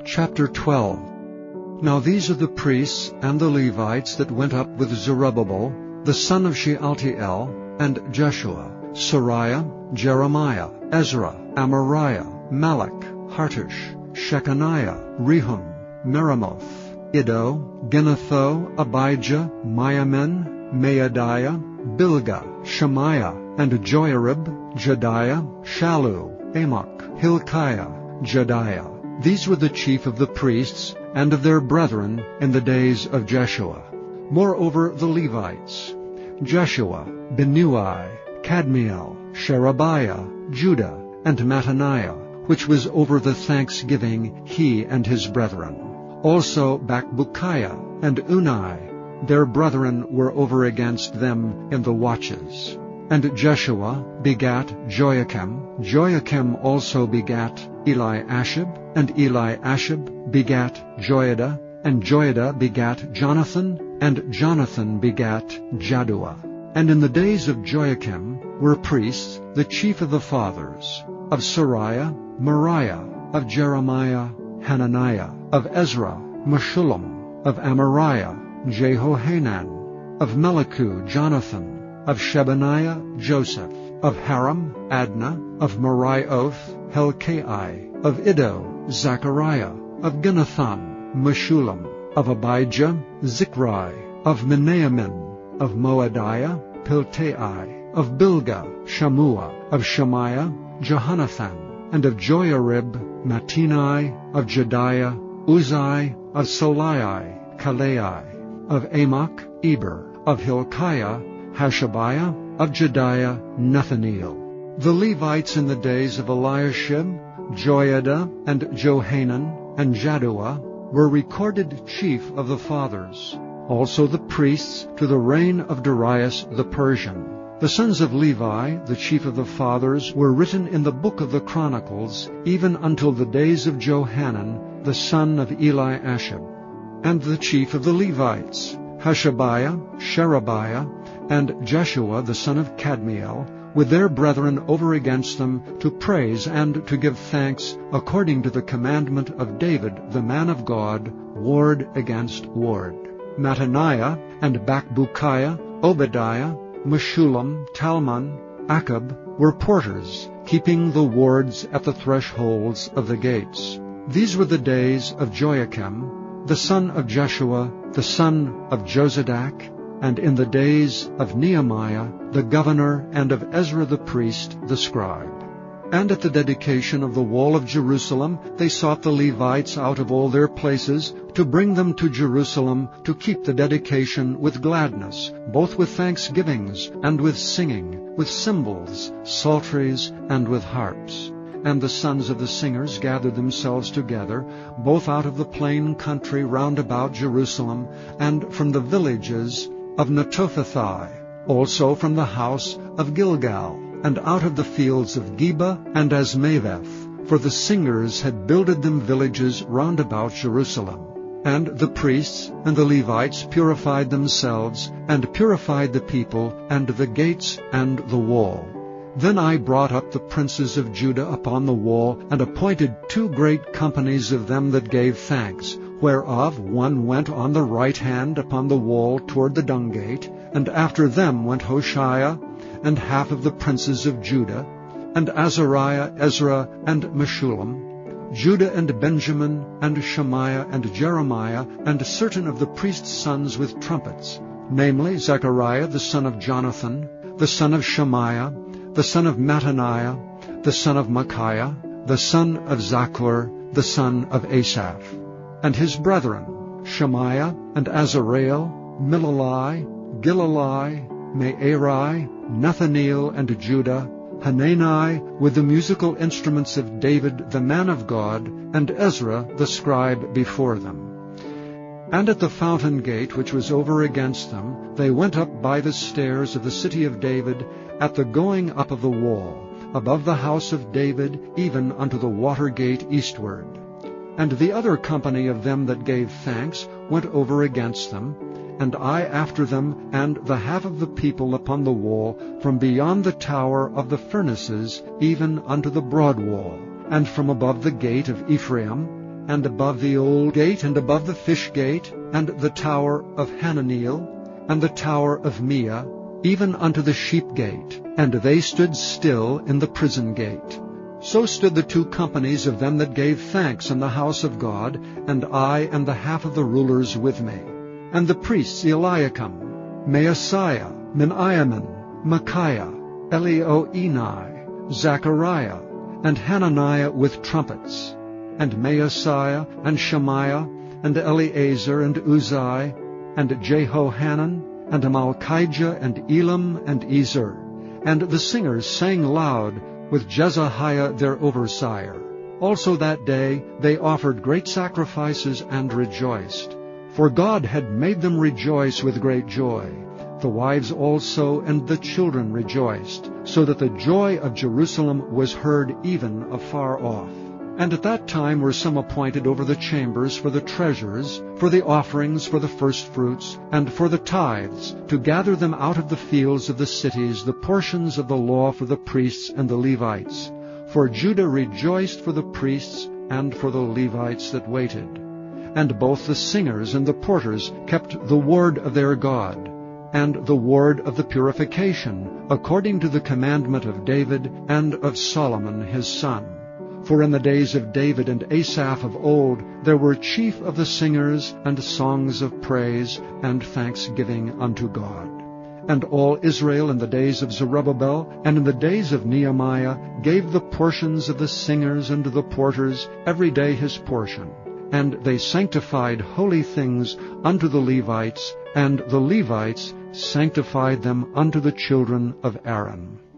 Chapter 12. Now these are the priests and the Levites that went up with Zerubbabel, the son of Shealtiel, and Jeshua, Sariah, Jeremiah, Ezra, Amariah, Malach, Hartush, Shechaniah, Rehum, Meremoth, Iddo, Ginnetho, Abijah, Miamin, Maadiah, Bilgah, Shemaiah, and Joiarib, Jediah, Shallu, Amok, Hilkiah, Jediah. These were the chief of the priests and of their brethren in the days of Jeshua. Moreover the Levites, Jeshua, Binnui, Kadmiel, Sherebiah, Judah, and Mattaniah, which was over the thanksgiving, he and his brethren. Also Bakbukiah and Unai, their brethren were over against them in the watches. And Jeshua begat Joachim. Joachim also begat Eliashib, and Eliashib begat Joiada, and Joiada begat Jonathan, and Jonathan begat Jaddua. And in the days of Joachim were priests, the chief of the fathers, of Sariah, Moriah, of Jeremiah, Hananiah, of Ezra, Meshullam, of Amariah, Jehohanan, of Melichu, Jonathan, of Shebaniah, Joseph, of Haram, Adna, of Merioth, Helkai, of Iddo, Zechariah, of Ginnethon, Meshullam, of Abijah, Zichri, of Menamin, of Moadiah, Piltai, of Bilgah, Shammua, of Shemaiah, Jehonathan, and of Joiarib, Mattenai, of Jediah, Uzai, of Solai, Kalai, of Amok, Eber, of Hilkiah, Hashabiah, of Jediah, Nethaneel. The Levites in the days of Eliashib, Joiada, and Johanan, and Jaddua were recorded chief of the fathers. Also the priests to the reign of Darius the Persian. The sons of Levi, the chief of the fathers, were written in the book of the Chronicles, even until the days of Johanan, the son of Eliashib. And the chief of the Levites, Hashabiah, Sherebiah, and Jeshua the son of Kadmiel, with their brethren over against them, to praise and to give thanks, according to the commandment of David the man of God, ward against ward. Mattaniah and Bakbukiah, Obadiah, Meshullam, Talmon, Akab were porters, keeping the wards at the thresholds of the gates. These were the days of Joachim, the son of Jeshua, the son of Jozadak, and in the days of Nehemiah the governor, and of Ezra the priest, the scribe. And at the dedication of the wall of Jerusalem they sought the Levites out of all their places, to bring them to Jerusalem, to keep the dedication with gladness, both with thanksgivings, and with singing, with cymbals, psalteries, and with harps. And the sons of the singers gathered themselves together, both out of the plain country round about Jerusalem, and from the villages of Netophathi, also from the house of Gilgal, and out of the fields of Geba and Azmaveth, for the singers had builded them villages round about Jerusalem. And the priests and the Levites purified themselves, and purified the people, and the gates, and the wall. Then I brought up the princes of Judah upon the wall, and appointed 2 great companies of them that gave thanks, whereof one went on the right hand upon the wall toward the dung gate, and after them went Hoshea, and half of the princes of Judah, and Azariah, Ezra, and Meshullam, Judah and Benjamin, and Shemaiah, and Jeremiah, and certain of the priests' sons with trumpets, namely Zechariah the son of Jonathan, the son of Shemaiah, the son of Mattaniah, the son of Micaiah, the son of Zaccur, the son of Asaph, and his brethren, Shemaiah, and Azareel, Milalai, Gilalai, Me'erai, Nethaneel, and Judah, Hanani, with the musical instruments of David the man of God, and Ezra the scribe before them. And at the fountain gate which was over against them, they went up by the stairs of the city of David, at the going up of the wall, above the house of David, even unto the water gate eastward. And the other company of them that gave thanks went over against them, and I after them, and the half of the people upon the wall, from beyond the tower of the furnaces, even unto the broad wall, and from above the gate of Ephraim, and above the old gate, and above the fish gate, and the tower of Hananeel, and the tower of Meah, even unto the sheep gate, and they stood still in the prison gate. So stood the 2 companies of them that gave thanks in the house of God, and I and the half of the rulers with me. And the priests Eliakim, Maaseiah, Miniamin, Micaiah, Elioenai, Zechariah, and Hananiah with trumpets, and Maaseiah, and Shemaiah, and Eleazar, and Uzai, and Jehohanan, and Malchijah, and Elam, and Ezer. And the singers sang loud, with Jezahiah their overseer. Also that day they offered great sacrifices and rejoiced. For God had made them rejoice with great joy. The wives also and the children rejoiced, so that the joy of Jerusalem was heard even afar off. And at that time were some appointed over the chambers for the treasures, for the offerings, for the firstfruits, and for the tithes, to gather them out of the fields of the cities, the portions of the law for the priests and the Levites. For Judah rejoiced for the priests and for the Levites that waited. And both the singers and the porters kept the word of their God, and the word of the purification, according to the commandment of David and of Solomon his son. For in the days of David and Asaph of old there were chief of the singers, and songs of praise, and thanksgiving unto God. And all Israel in the days of Zerubbabel, and in the days of Nehemiah, gave the portions of the singers and the porters every day his portion. And they sanctified holy things unto the Levites, and the Levites sanctified them unto the children of Aaron.